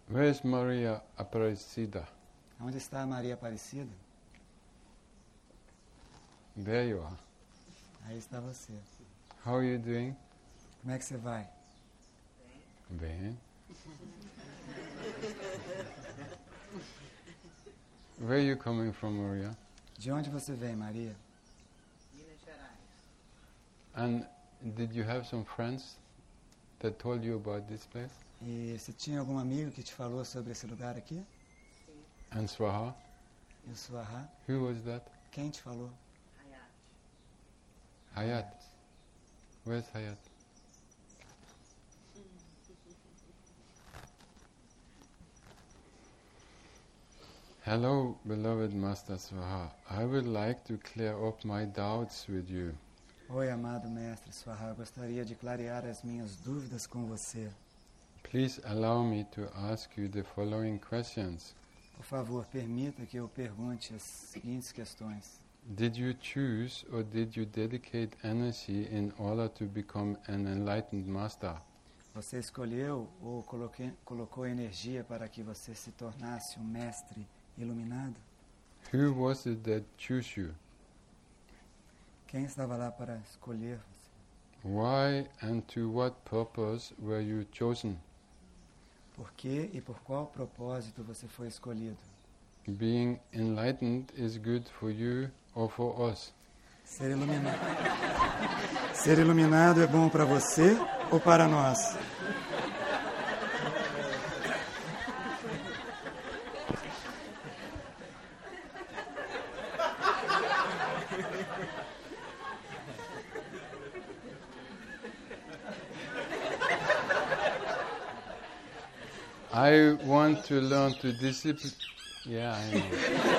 Where is Maria Aparecida? Onde está a Maria Aparecida? There you are. Aí está você. How are you doing? Como é que você vai? Bem. Where are you coming from, Maria? De onde você vem, Maria? Minas Gerais. And did you have some friends that told you about this place? E você tinha algum amigo que te falou sobre esse lugar aqui? Sim. And Swaha? E o Swaha? Who was that? Quem te falou? Hayat. Where's Hayat? Hello, beloved Master Swaha. I would like to clear up my doubts with you. Oi, amado mestre Swaha. Eu gostaria de clarear as minhas dúvidas com você. Please allow me to ask you the following questions. Por favor, permita que eu pergunte as seguintes questões. Did you choose or did you dedicate energy in order to become an enlightened master? Você escolheu ou colocou energia para que você se tornasse um mestre iluminado? Who was it that chose you? Quem estava lá para escolher você? Why and to what purpose were you chosen? Por que e por qual propósito você foi escolhido? Being enlightened is good for you or for us? Ser iluminado é bom para você ou para nós? I want to learn to discipline. Yeah, I know.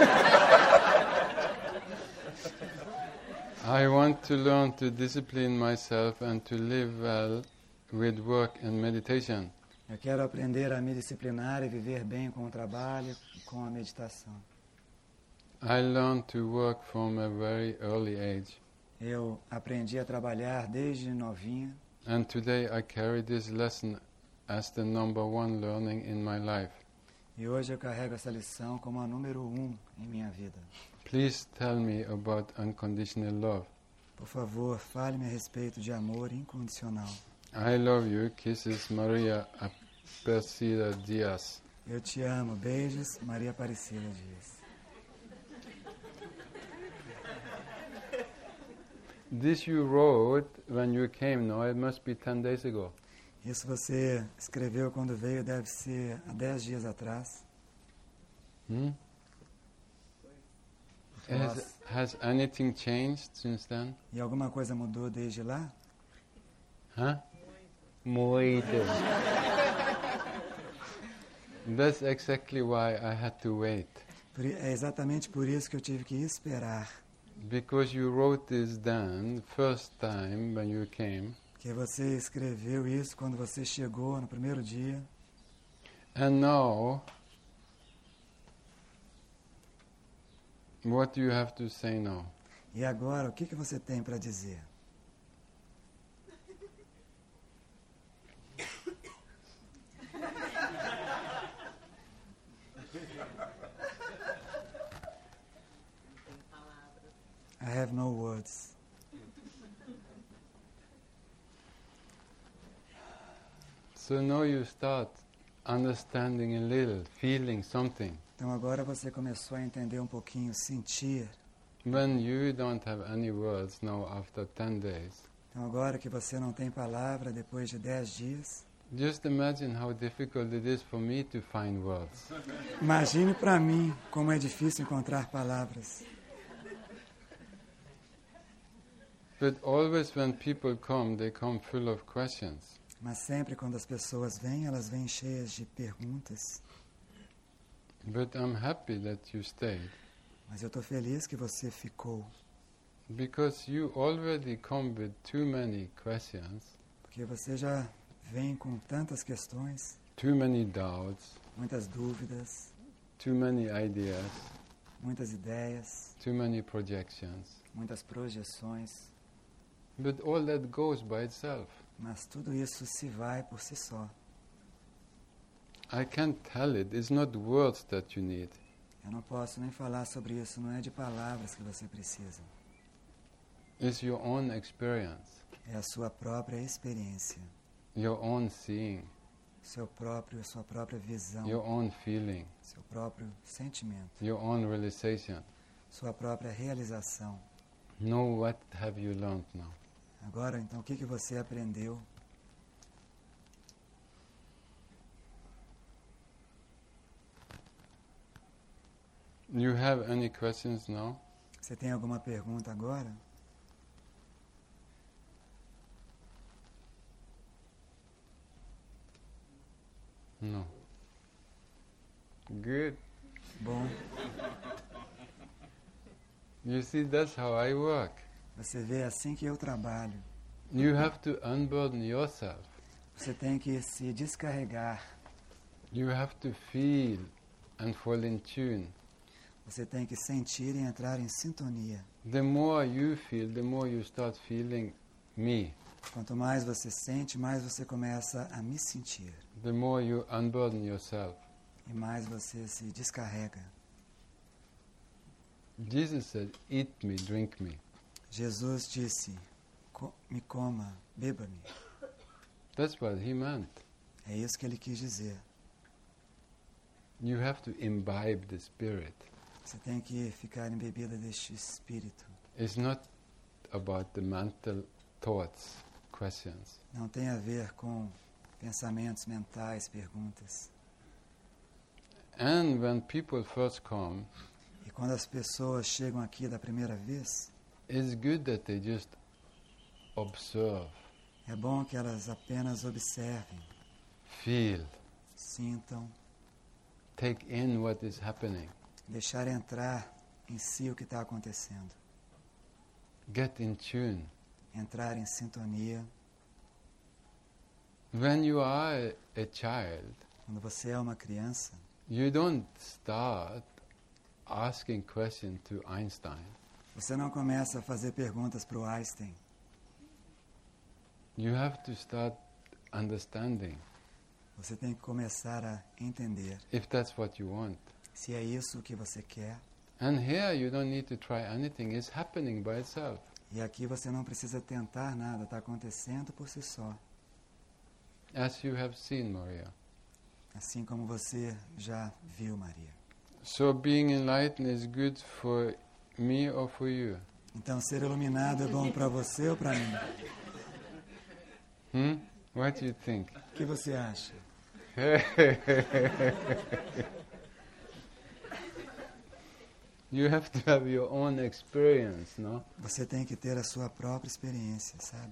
I want to learn to discipline myself and to live well with work and meditation. Eu quero aprender a me disciplinar e viver bem com o trabalho e com a meditação. I learned to work from a very early age. Eu aprendi a trabalhar desde novinha. And today I carry this lesson as the number one learning in my life. E hoje eu carrego essa lição como a número 1 em minha vida. Please tell me about unconditional love. Por favor, fale-me a respeito de amor incondicional. I love you. Kisses, Maria Aparecida Dias. Eu te amo. Beijos, Maria Aparecida Dias. This you wrote when you came, no? It must be 10 days ago. Isso você escreveu quando veio, deve ser há 10 dias atrás. Has anything changed since then? E alguma coisa mudou desde lá? Huh? Muito. That's exactly why I had to wait. É exatamente por isso que eu tive que esperar. Because you wrote this down first time when you came. Que você escreveu isso quando você chegou no primeiro dia. And now, what do you have to say now? E agora, o que você tem para dizer? I have no words. So now you start understanding a little, feeling something. Então agora você começou a entender um pouquinho, sentir. When you don't have any words now after 10 days. Então agora que você não tem palavra depois de 10 dias. Just imagine how difficult it is for me to find words. Imagine para mim como é difícil encontrar palavras. But always when people come, they come full of questions. Mas sempre quando as pessoas vêm, elas vêm cheias de perguntas. But I'm happy that you stayed. Mas eu estou feliz que você ficou. Because you already come with too many questions. Porque você já vem com tantas questões. Too many doubts. Muitas dúvidas. Too many ideas. Muitas ideias. Too many projections. Muitas projeções. But all that goes by itself. Mas tudo isso se vai por si só. I can't tell it. It's not words that you need. Eu não posso nem falar sobre isso, não é de palavras que você precisa. It's your own experience, É a sua própria experiência, your own seeing, sua própria visão, your own feeling, seu próprio sentimento, your own realization. sua própria realização. Know what have you learned now. Agora, então, o que você aprendeu? You have any questions now? Você tem alguma pergunta agora? No. Good. Bom, You see, that's how I work. você vê, é assim que eu trabalho. You have to unburden yourself. Você tem que se descarregar. You have to feel and fall in tune. Você tem que sentir e entrar em sintonia. The more you feel, the more you start feeling me. Quanto mais você sente, mais você começa a me sentir. The more you unburden yourself. E mais você se descarrega. Jesus said, eat me, drink me. Jesus disse, me coma, beba-me. That's what he meant. É isso que ele quis dizer. You have to imbibe the spirit. Você tem que ficar embebida deste espírito. It's not about the mental thoughts, questions. Não tem a ver com pensamentos mentais, perguntas. And when people first come, E quando as pessoas chegam aqui da primeira vez, it's good that they just observe, é bom que elas apenas observem, feel, sintam, take in what is happening, deixar entrar em si o que está acontecendo. get in tune. Entrar em sintonia. When you are a child, Quando você é uma criança, you don't start asking questions to Einstein. você não começa a fazer perguntas para o Einstein. You have to start understanding, Você tem que começar a entender if that's what you want. se é isso que você quer. And here you don't need to try anything, it's happening by itself. E aqui você não precisa tentar nada, está acontecendo por si só. As you have seen, Maria. Assim como você já viu, Maria. So being enlightened is good for me or for you? Então, ser iluminado é bom para você ou para mim? What do you think? O que você acha? You have to have your own experience, no? Você tem que ter a sua própria experiência, sabe?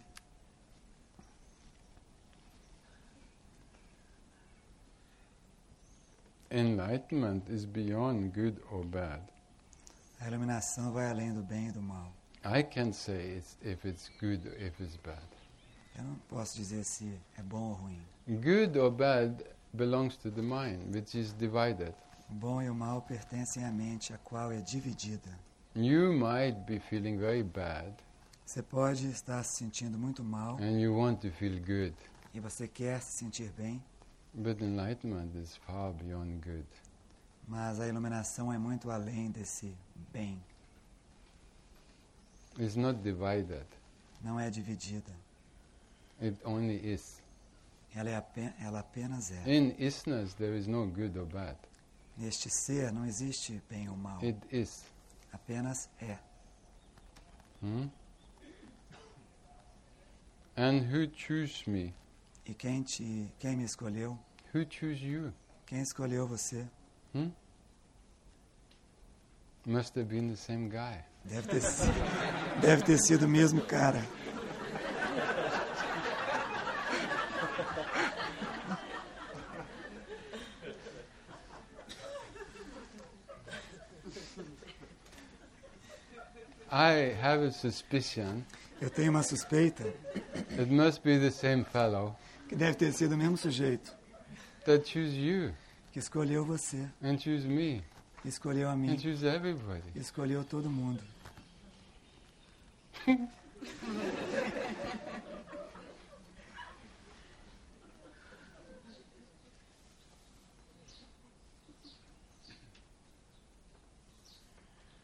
Enlightenment is beyond good or bad. A iluminação vai além do bem e do mal. I can't say if it's good or if it's bad. Eu não posso dizer se é bom ou ruim. Good or bad belongs to the mind, which is divided. O bom e o mal pertencem à mente, a qual é dividida. You might be feeling very bad Você pode estar se sentindo muito mal and you want to feel good, e você quer se sentir bem, but enlightenment is far beyond good. mas a iluminação é muito além desse bem. It's not divided, Não é dividida. it only is. Ela apenas é. In isness there is no good or bad. Neste ser não existe bem ou mal. It is. Apenas é. And who chose me? E quem me escolheu? Who chose you? Quem escolheu você? Must have been the same guy. Deve ter sido o mesmo cara. I have a suspicion Eu tenho uma suspeita it must be the same fellow que deve ter sido o mesmo sujeito that chose you que escolheu você, and chose me escolheu a and mim, chose everybody. escolheu todo mundo.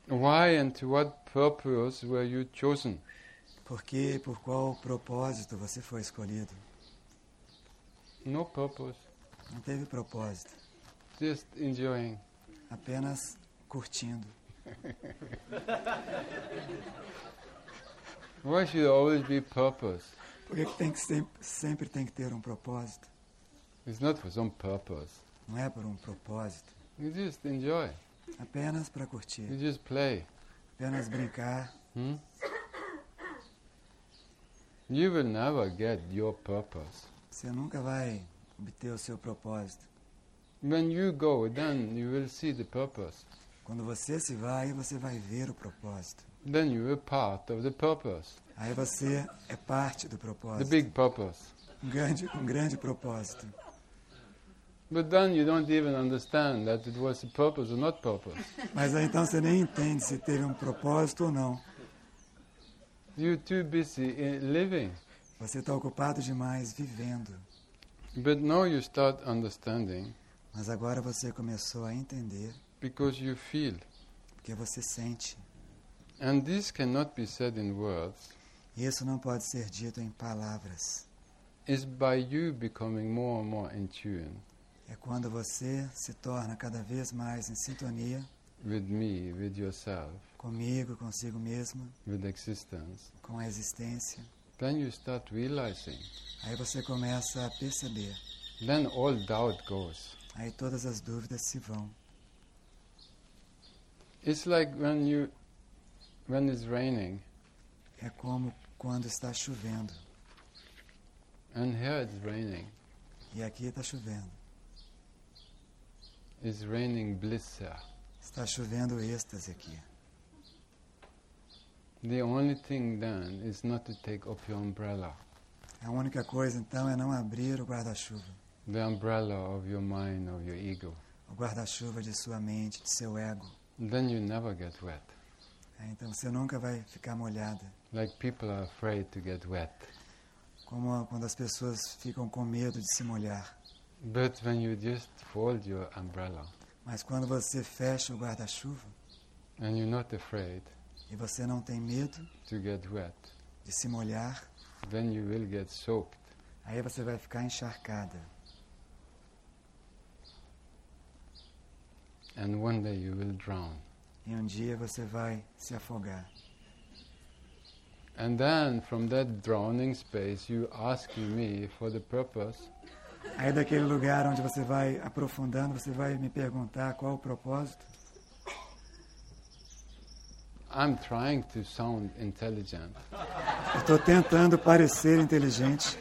Why and to what purpose were you chosen? Por quê? Por qual propósito você foi escolhido? No purpose, Não teve propósito, just enjoying. apenas curtindo. Why should there always be purpose? Por que tem que sempre tem que ter um propósito? It's not for some purpose. Não é por um propósito, You just enjoy. apenas para You curtir, just play. apenas brincar. You will never get your purpose. Você nunca vai obter o seu propósito. When you go, then you will see the purpose. Quando você se vai, você vai ver o propósito. Then you are part of the purpose, Aí você é parte do the propósito. big purpose. Um grande propósito. But then you don't even understand that it was a purpose or not purpose. Mas aí então você nem entende se teve um propósito ou não. You're too busy living. Você está ocupado demais vivendo. But now you start understanding Mas agora você começou a entender because you feel. porque você sente. And this cannot be said in words. Isso não pode ser dito em palavras. It's by you becoming more and more in tune É quando você se torna cada vez mais em sintonia with me, with yourself, comigo, consigo mesmo, with existence. com a existência. Then you start realizing. Aí você começa a perceber. Then all doubt goes. Aí todas as dúvidas se vão. It's like when it's raining, É como quando está chovendo. and here it's raining. E aqui está chovendo. It's raining bliss here. Está chovendo êxtase aqui. The only thing then is not to take up your umbrella, A única coisa então é não abrir o guarda-chuva. the umbrella of your mind, of your ego. O guarda-chuva de sua mente, de seu ego. Then you never get wet. Então você nunca vai ficar molhada. Like people are afraid to get wet. Como quando as pessoas ficam com medo de se molhar. But when you just fold your umbrella Mas quando você fecha o guarda-chuva and you're not afraid e você não tem medo to get wet, de se molhar, then you will get soaked. aí você vai ficar encharcada. And one day you will drown. E um dia você vai se afogar. And then from that drowning space you asking me for the purpose. Aí daquele lugar onde você vai aprofundando, você vai me perguntar qual o propósito. I'm trying to sound intelligent. Eu estou tentando parecer inteligente.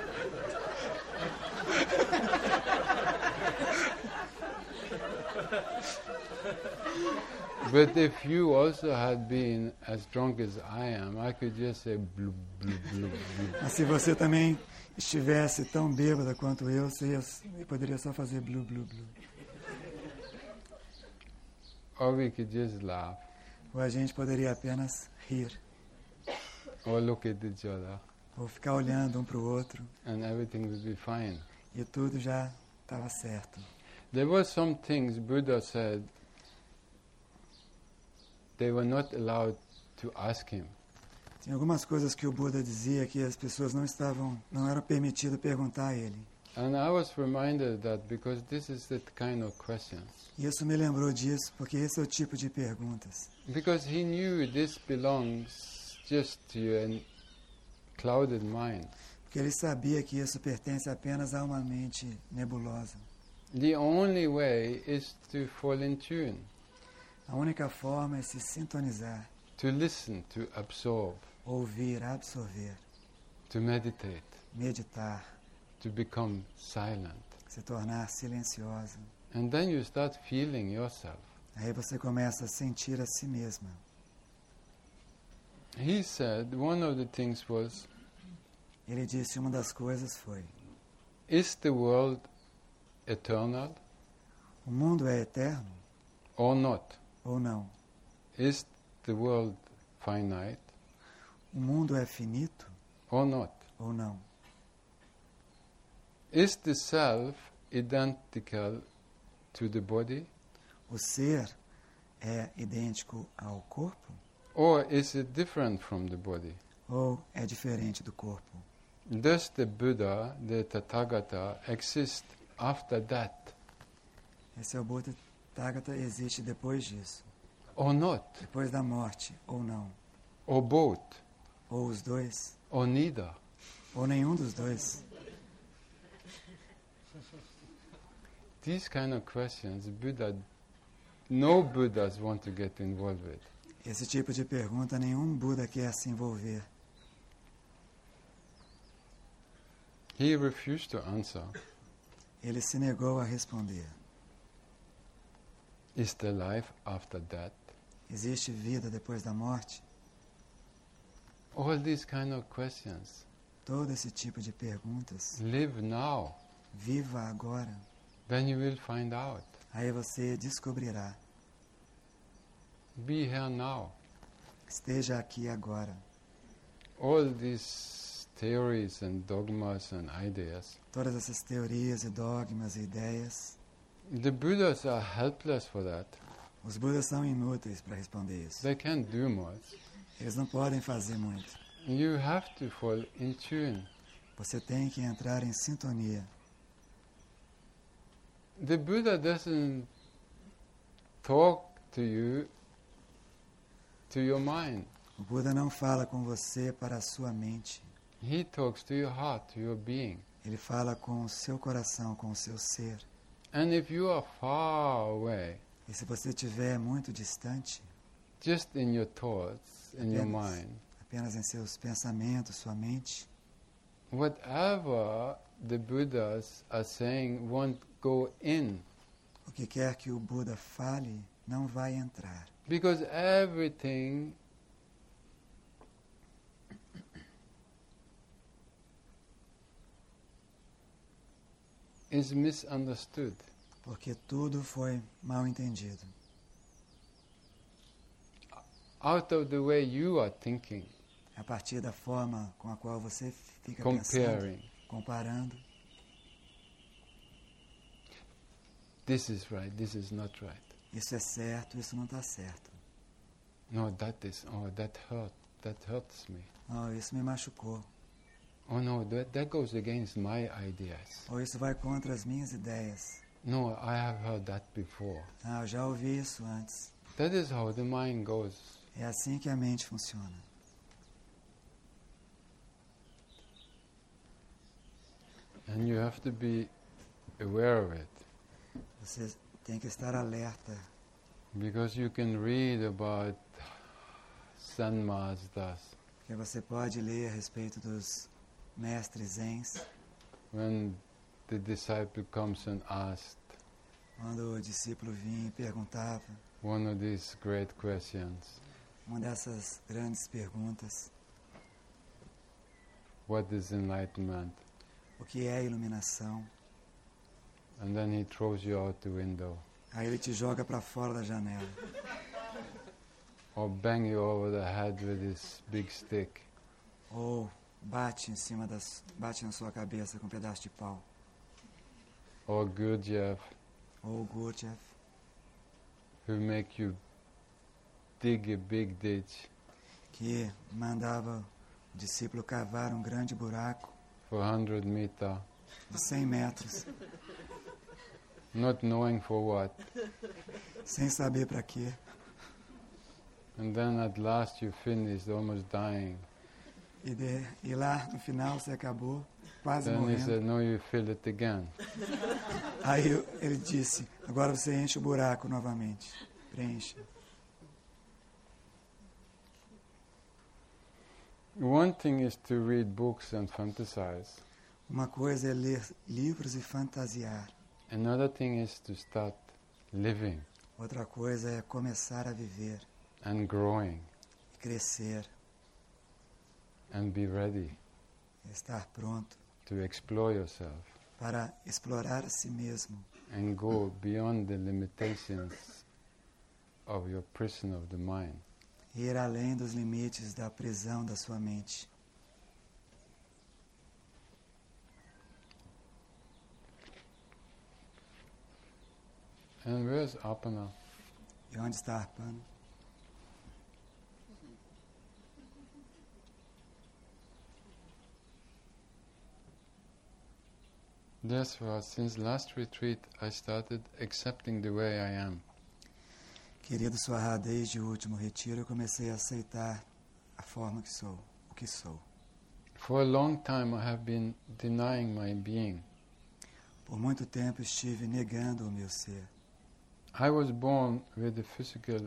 But if you also had been as drunk as I am, I could just say blue, blue, blue, blue. Mas se você também estivesse tão bêbada quanto eu, você poderia só fazer blu, blu, blu. Or we could just laugh Ou a gente poderia apenas rir. or look at each other Ou ficar olhando um para o outro. and everything would be fine. E tudo já estava certo. There were some things Buddha said they were not allowed to ask him. Tem algumas coisas que o Buda dizia que as pessoas não era permitido perguntar a ele. And I was reminded that because this is the kind of questions. E isso me lembrou disso, porque esse é o tipo de perguntas. Because he knew this belongs just to your clouded mind. Porque ele sabia que isso pertence apenas a uma mente nebulosa. The only way is to fall in tune, A única forma é se sintonizar, to listen, to absorb, ouvir, absorver, to meditate, meditar, to become silent. se tornar silenciosa. And then you start feeling yourself. Aí você começa a sentir a si mesma. He said one of the things was, Ele disse uma das coisas foi: is the world eternal o mundo é eterno or not? ou não? Is the world finite O mundo é finito or not? ou não? Is the self identical to the body? O ser é idêntico ao corpo? Or is it different from the body? Ou é diferente do corpo? Does the Buddha, the Tathagata, exist after that Esse é o Buda Tathagata, existe depois disso. or not? Depois da morte, ou não. Or both? Ou os dois, Or neither? ou nenhum dos dois. These kind of questions, no Buddhas want to get involved with. Esse tipo de pergunta nenhum Buda quer se envolver. He refused to answer. Ele se negou a responder. Is there life after that? Existe vida depois da morte? All these kind of questions. Todo esse tipo de perguntas. Live now, Viva agora. then you will find out. Aí você descobrirá. Be here now. Esteja aqui agora. All these theories and dogmas and ideas, Todas essas teorias e dogmas e ideias, the Buddhas are helpless for that. os Budas são inúteis para responder isso. They can't do much. Eles não podem fazer muito. You have to fall in tune. Você tem que entrar em sintonia. The Buddha doesn't talk to you, to your mind. O Buda não fala com você para a sua mente. He talks to your heart, to your being. Ele fala com o seu coração, com o seu ser. And if you are far away, E se você estiver muito distante, just in your thoughts, in your Apenas. mind, apenas em seus pensamentos, sua mente, whatever the Buddhas are saying won't go in. o que quer que o Buda fale não vai entrar. Because everything is misunderstood. Porque tudo foi mal entendido. Out of the way you are thinking, A partir da forma com a qual você fica pensando, comparing, comparando. this is right, this is not right. Isso é certo, isso não está certo. No, that hurts me. Oh, isso me machucou. Oh no, that goes against my ideas. Ou isso vai contra as minhas ideias. No, I have heard that before. Ah, eu já ouvi isso antes. That is how the mind goes. É assim que a mente funciona. And you have to be aware of it. Você tem que estar alerta. Because you can read about Zen masters Porque você pode ler a respeito dos mestres zens. when the disciple comes and asked Quando o discípulo vinha e perguntava one of these great questions, uma dessas grandes perguntas: what is enlightenment? o que é iluminação? And then he throws you out the window Aí ele te joga para fora da janela. or bang you over the head with his big stick. Ou bate na sua cabeça com um pedaço de pau. Or Gurdjieff, Ou Gurdjieff, who make you dig a big ditch que mandava o discípulo cavar um grande buraco for 100 meters, de 100 metros, not knowing for what. sem saber para quê. And then at last you finished, almost dying. E lá, no final, você acabou quase Then he morrendo. said, no, you fill it again. Aí ele disse: agora você enche o buraco novamente. Preenche. One thing is to read books and fantasize. Uma coisa é ler livros e fantasiar. Another thing is to start living Outra coisa é começar a viver, and growing crescer, and be ready estar pronto to explore yourself para explorar a si mesmo and go beyond the limitations of your prison of the mind. e ir além dos limites da prisão da sua mente. And where's Apana? E onde está a Arpana? Therefore, since last retreat, I started accepting the way I am. Querido Swaha, desde o último retiro eu comecei a aceitar a forma que sou, o que sou. For a long time, I have been denying my being. Por muito tempo estive negando o meu ser. I was born with a physical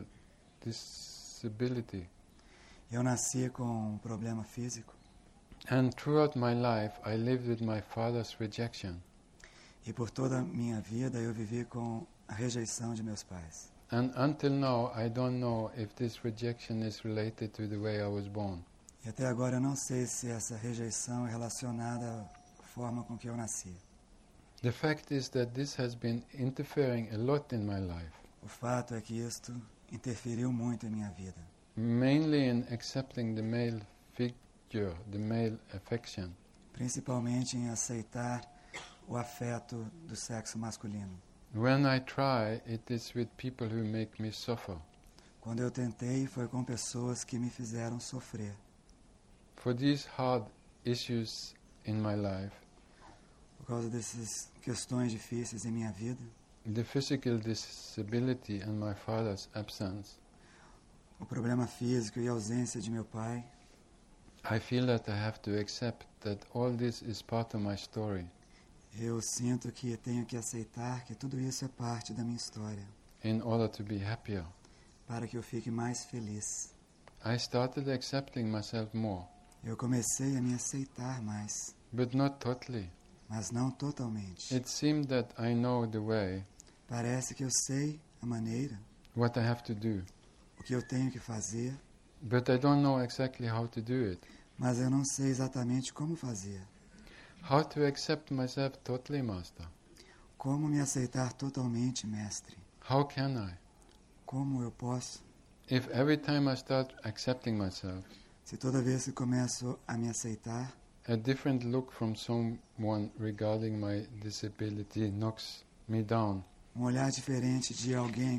disability, Eu nasci com um problema físico and throughout my life, I lived with my father's rejection. e por toda a minha vida eu vivi com a rejeição de meus pais. And until now, I don't know if this rejection is related to the way I was born. E até agora eu não sei se essa rejeição é relacionada à forma com que eu nasci. The fact is that this has been interfering a lot in my life, O fato é que isto interferiu muito em minha vida. mainly in accepting the male figure, the male affection. Principalmente em aceitar o afeto do sexo masculino. When I try, it is with people who make me suffer. Quando eu tentei, foi com pessoas que me fizeram sofrer. For these hard issues in my life, Por causa dessas questões difíceis em minha vida, the physical disability and my father's absence, o problema físico e a ausência de meu pai, I feel that I have to accept that all this is part of my story eu sinto que tenho que aceitar que tudo isso é parte da minha história, in order to be happier. para que eu fique mais feliz. I started accepting myself more, Eu comecei a me aceitar mais, but not totally. mas não totalmente. It seemed that I know the way, Parece que eu sei a maneira, what I have to do, o que eu tenho que fazer, but I don't know exactly how to do it. mas eu não sei exatamente como fazer. How to accept myself totally, Master? Como me aceitar totalmente, mestre? How can I? Como eu posso? If every time I start accepting myself, Se toda vez que começo a me aceitar, a different look from someone regarding my disability knocks me down, um olhar diferente de alguém,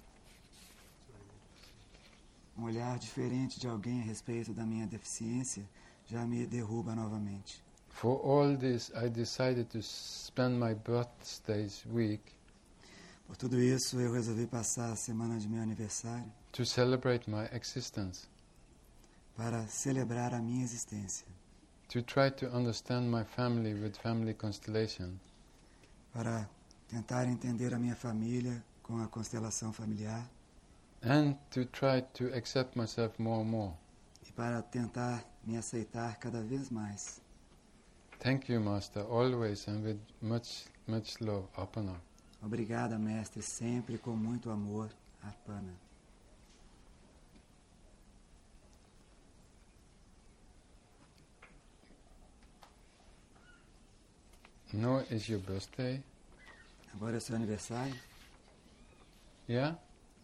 a respeito da minha deficiência já me derruba novamente. for all this I decided to spend my birthdays week Por tudo isso, eu resolvi passar a semana de meu aniversário to celebrate my existence, para celebrar a minha existência, to try to understand my family with family constellation, para tentar entender a minha família com a constelação familiar and to try to accept myself more and more. e para tentar me aceitar cada vez mais. Thank you, Master, always and with much, much love, Apana. Obrigada, mestre, sempre com muito amor, Arpana. No, is your birthday? Agora é seu aniversário? Yeah?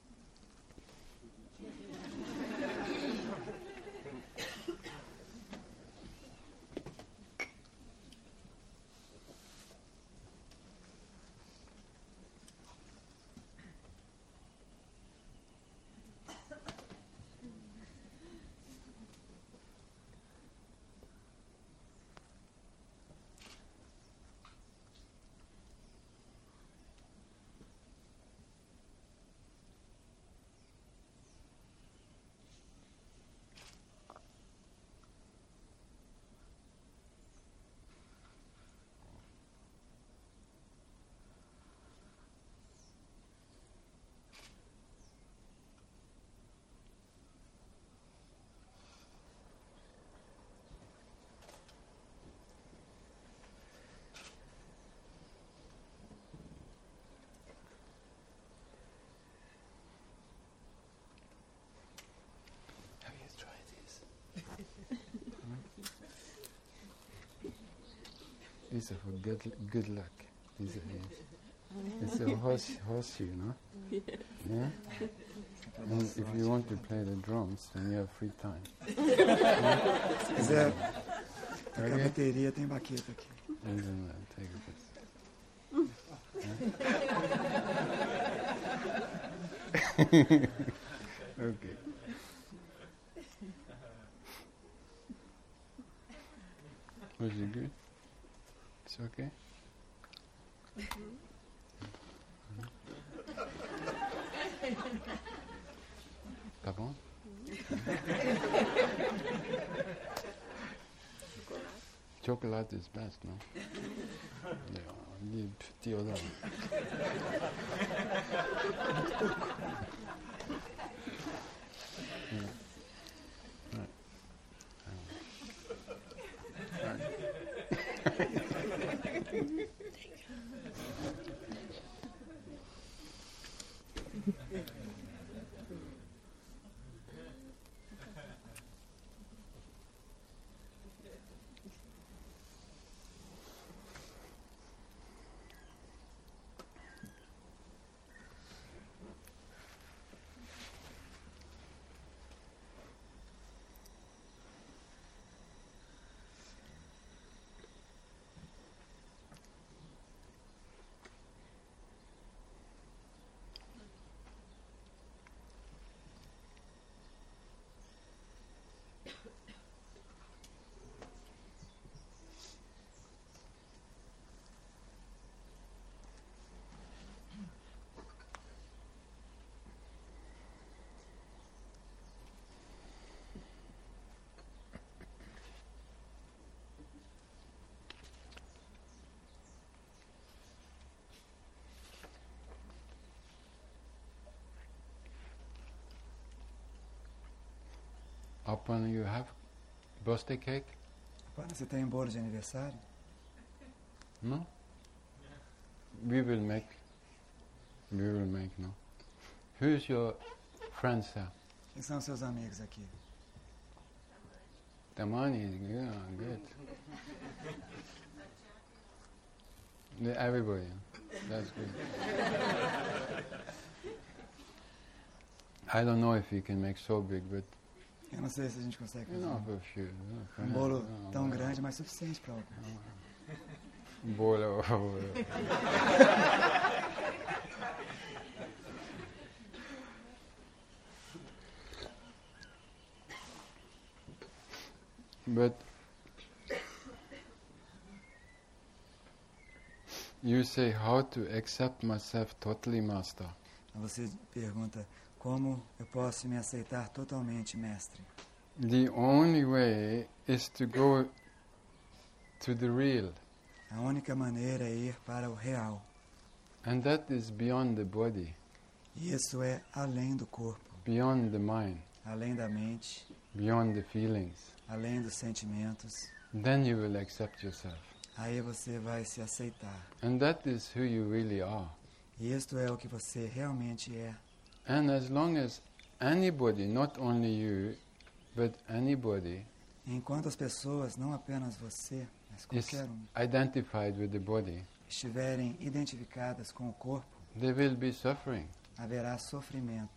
Have you tried this? These are for good luck. These are, it's a horseshoe, no? Yeah? And if you want to play the drums, then you have free time. Se quiser tocar Okay. bateria, tem baqueta aqui. And then take a bit. Yeah? Okay. Was it good? It's okay? Tá bom? Chocolate is best, no? Yeah, the other one. Yeah. Right. Upon you have birthday cake? Apana, você tem bolo de aniversário? No? We will make, no? Who's your friends here? Quem são seus amigos aqui? Tamani, yeah, good. Everybody, that's good. I don't know if we can make so big, but Eu não sei se a gente consegue fazer enough of you. um bolo tão grande, mas suficiente para alguns. Bolo. But you say how to accept myself totally, Master. Você pergunta, como eu posso me aceitar totalmente, mestre? The only way is to go to the real. A única maneira é ir para o real. And that is beyond the body, E isso é além do corpo, beyond the mind, além da mente, beyond the feelings. além dos sentimentos. Then you will accept yourself. Aí você vai se aceitar. And that is who you really are. E isto é o que você realmente é. And as long as anybody, not only you, but anybody, Enquanto as pessoas, não apenas você, mas is qualquer um, identified with the body, estiverem identificadas com o corpo, there will be suffering. haverá sofrimento.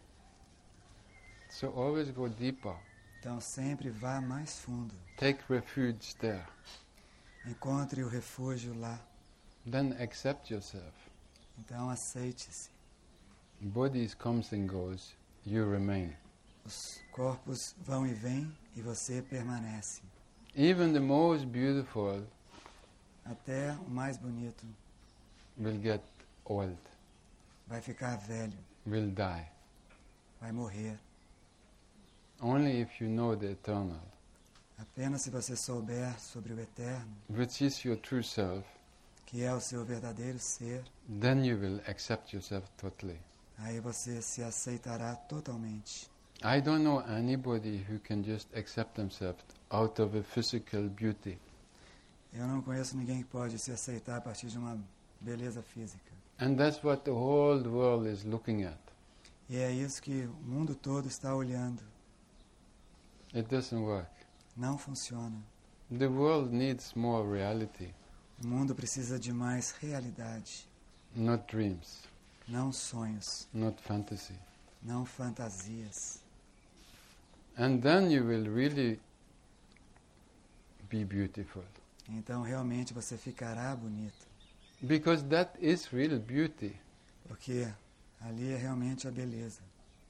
So always go deeper. Então sempre vá mais fundo. Take refuge there. Encontre o refúgio lá. Then accept yourself. Então aceite-se. Bodies comes and goes, you remain. Os corpos vão e vêm e você permanece. Even the most beautiful Até o mais bonito will get old, vai ficar velho, will die. vai morrer. Only if you know the eternal, Apenas se você souber sobre o eterno, which is your true self, que é o seu verdadeiro ser, then you will accept yourself totally. aí você se aceitará totalmente. I don't know anybody who can just accept themselves out of a physical beauty. Eu não conheço ninguém que pode se aceitar a partir de uma beleza física. And that's what the whole world is looking at. E é isso que o mundo todo está olhando. It doesn't work. Não funciona. The world needs more reality, O mundo precisa de mais realidade, not dreams, não sonhos, not fantasy. não fantasias. And then you will really be beautiful. Então realmente você ficará bonito. Because that is real beauty. Porque Ali é realmente a beleza.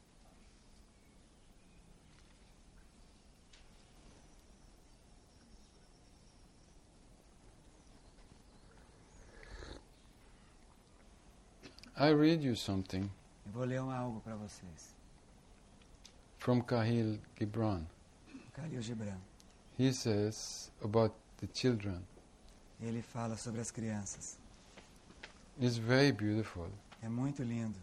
I read you something Eu vou ler algo para vocês. from Kahlil Gibran. Khalil Gibran. He says about the children. Ele fala sobre as crianças. It's very beautiful. É muito lindo.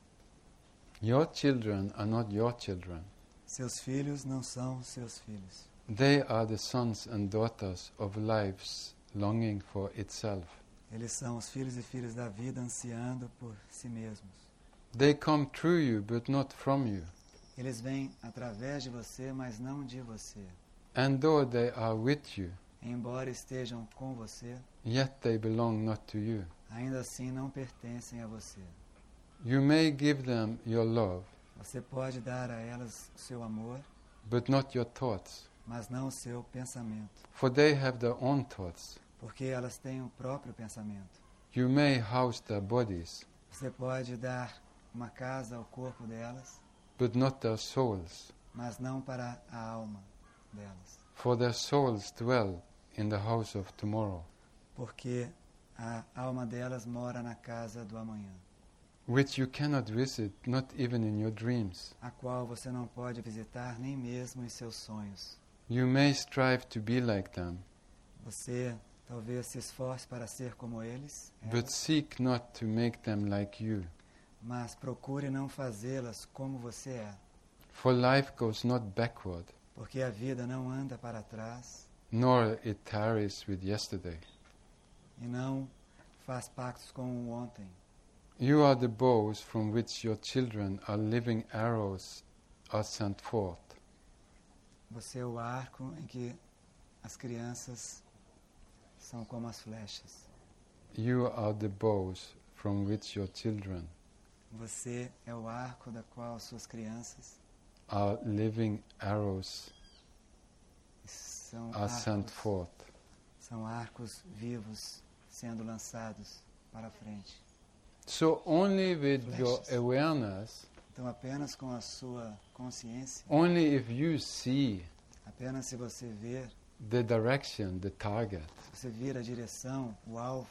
Your children are not your children. Seus filhos não são seus filhos. They are the sons and daughters of lives longing for itself. Eles são os filhos e filhas da vida ansiando por si mesmos. They come through you, but not from you. Eles vêm através de você, mas não de você. And though they are with you, Embora estejam com você, yet they belong not to you. ainda assim não pertencem a você. You may give them your love, Você pode dar a elas o seu amor, but not your thoughts, mas não o seu pensamento, for they have their own thoughts. porque elas têm o próprio pensamento. You may house their bodies, Você pode dar uma casa ao corpo delas, but not their souls, mas não para a alma delas, for their souls dwell in the house of tomorrow, porque a alma delas mora na casa do amanhã, which you cannot visit, not even in your dreams. a qual você não pode visitar nem mesmo em seus sonhos. You may strive to be like them, Você talvez se esforce para ser como eles, but seek not to make them like you. mas procure não fazê-las como você é, For life goes not backward, porque a vida não anda para trás nor it tarries with yesterday. e não faz pactos com o ontem. You are the bows from which your children are living arrows are sent forth. Você é o arco em que as crianças são como as flechas. You are the bows from which your children Você é o arco da qual suas crianças are living arrows são are sent arcos, forth. são arcos vivos sendo lançados para frente. So only with your Flechas. awareness, Então apenas com a sua consciência, only if you see apenas se você ver, the direction, the target, você vira a direção, o alvo,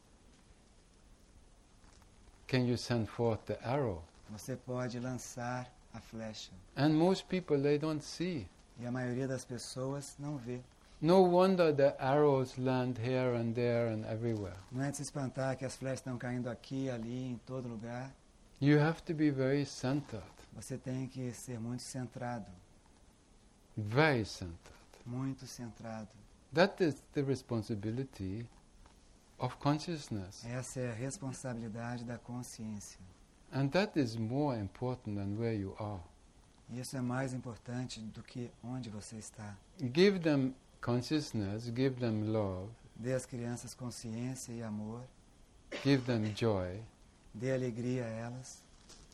can you send forth the arrow. você pode lançar a flecha. And most people, they don't see. E a maioria das pessoas não vê. No wonder the arrows land here and there and everywhere. Não é de se espantar que as flechas estão caindo aqui, ali, em todo lugar. You have to be very centered, Você tem que ser muito centrado, very centered. muito centrado. That is the responsibility of consciousness. Essa é a responsabilidade da consciência. And that is more important than where you are. E isso é mais importante do que onde você está. Give them consciousness, give them love, Dê às crianças consciência e amor, give them joy. dê alegria a elas.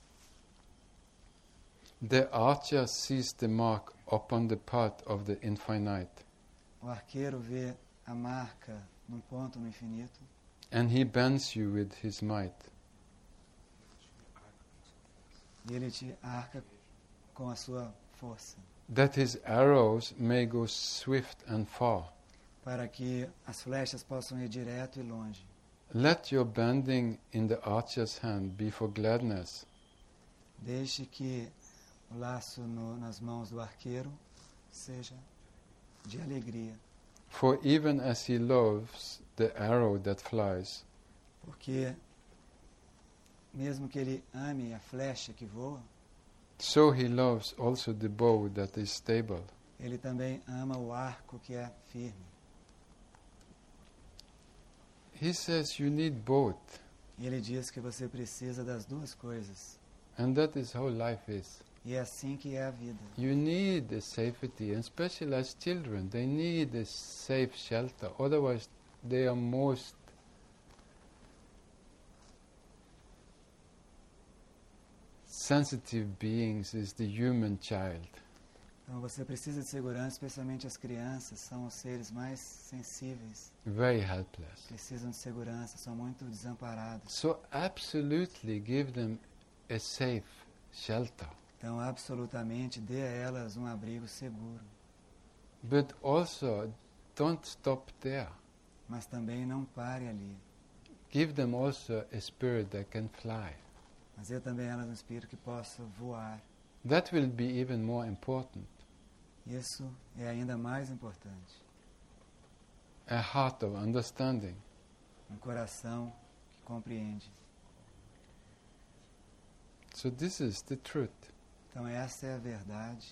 The archer sees the mark upon the path of the infinite, O arqueiro vê a marca num ponto no infinito and he bends you with his might. e ele te arca com a sua força, That his arrows may go swift and far. para que as flechas possam ir direto e longe. Let your bending in the archer's hand be for gladness, Deixe que o laço nas mãos do arqueiro seja de alegria, for even as he loves the arrow that flies, porque mesmo que ele ame a flecha que voa, so he loves also the bow that is stable. ele também ama o arco que é firme. He says you need both, E ele diz que você precisa das duas coisas. and that is how life is. E é assim que é a vida. You need the safety, and especially as children, they need a safe shelter. Otherwise, they are most sensitive beings is the human child. Então você precisa de segurança, especialmente as crianças, são os seres mais sensíveis. Very helpless. Precisam de segurança, são muito desamparados. So absolutely give them a safe shelter. Então, absolutamente, dê a elas um abrigo seguro. But also, don't stop there. Mas também não pare ali. Give them also a spirit that can fly. Mas dê também a elas um espírito que possa voar. That will be even more important. Isso é ainda mais importante. A heart of understanding. Um coração que compreende. So this is the truth. Então essa é a verdade.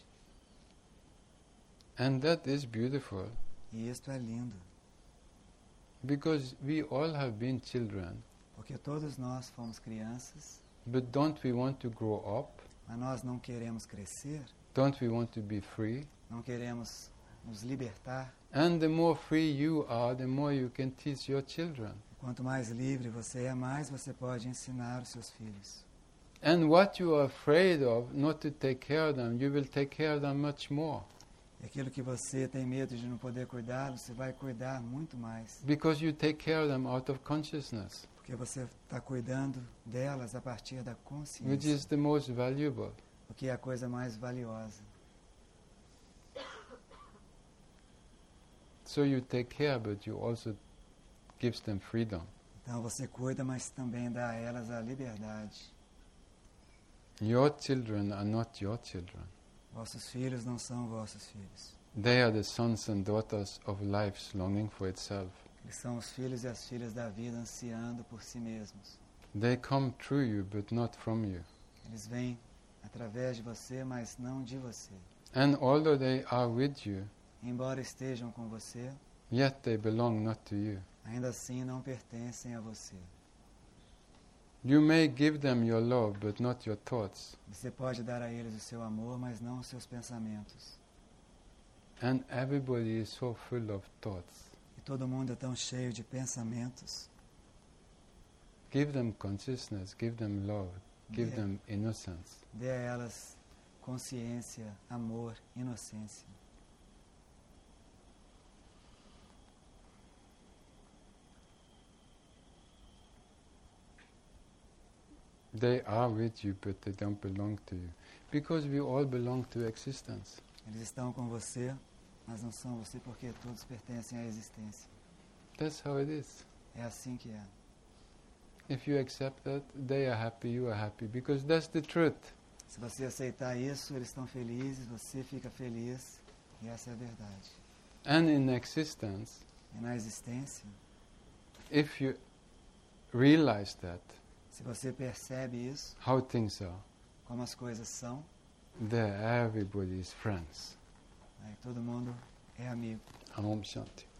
And that is beautiful. E isto é lindo. Because we all have been children. Porque todos nós fomos crianças. But don't we want to grow up? Mas nós não queremos crescer. Don't we want to be free? Não queremos nos libertar. And the more free you are, the more you can teach your children. Quanto mais livre você é, mais você pode ensinar os seus filhos. And what you are afraid of, not to take care of them, you will take care of them much more. E aquilo que você tem medo de não poder cuidar, você vai cuidar muito mais. Because you take care of them out of consciousness, Porque você está cuidando delas a partir da which consciência. is the most valuable. O que é a coisa mais valiosa. So you take care, but you also gives them freedom. Então você cuida, mas também dá a elas a liberdade. Your children are not your children. Vossos filhos não são vossos filhos. They are the sons and daughters of life's longing for itself. Eles são os filhos e as filhas da vida ansiando por si mesmos. They come through you, but not from you. Eles vêm através de você, mas não de você. And although they are with you, Embora estejam com você, yet they belong not to you. ainda assim não pertencem a você. You may give them your love, but not your thoughts. Você pode dar a eles o seu amor, mas não os seus pensamentos. And everybody is so full of thoughts. E todo mundo é tão cheio de pensamentos. Give them consciousness, give them love, give them innocence. Dê a elas consciência, amor, inocência. They are with you, but they don't belong to you. Because we all belong to existence. Eles estão com você, mas não são você porque todos pertencem à existência. That's how it is. É assim que é. If you accept that, they are happy, you are happy, because that's the truth. Se você aceitar isso, eles estão felizes, você fica feliz, e essa é a verdade. And in existence, E na existência, if you realize that, se você percebe isso, how things are, como as coisas são, there everybody is friends. aí todo mundo é amigo. Om Shanti.